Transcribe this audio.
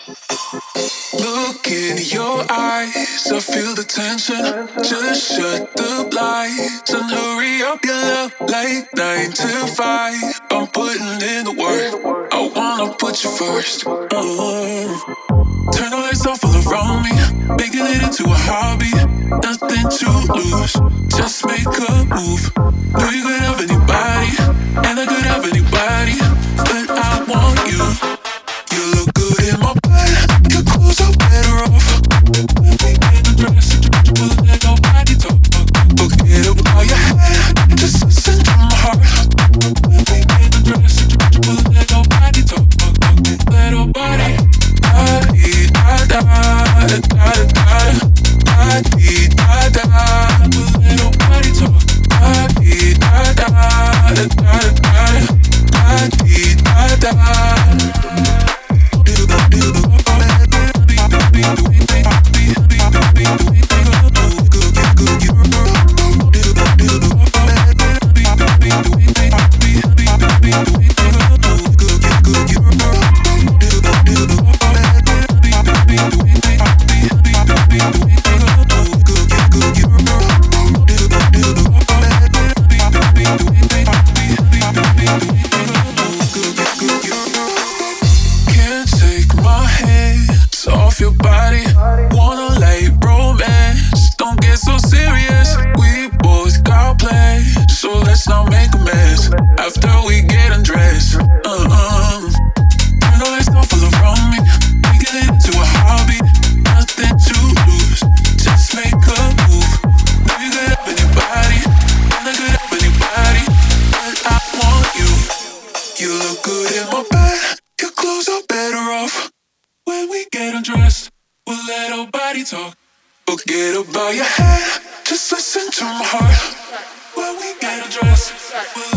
Look in your eyes, I feel the tension. Just shut the lights and hurry up your love. Like 9 to 5, I'm putting in the work. I wanna put you first. Turn the lights off all around me, making it into a hobby. Nothing to lose, just make a move. Know you could have anybody, and I could have anybody, but I want you. You look good in my bed, your clothes are better off. When we get undressed, we'll let nobody talk. Forget about your head, just listen to my heart. When we get undressed, we'll let nobody talk. Let nobody. Da da da da da da da da da. We'll let nobody talk. Da da da da da da da da. Forget about your head, just listen to my heart. When we get undressed, we'll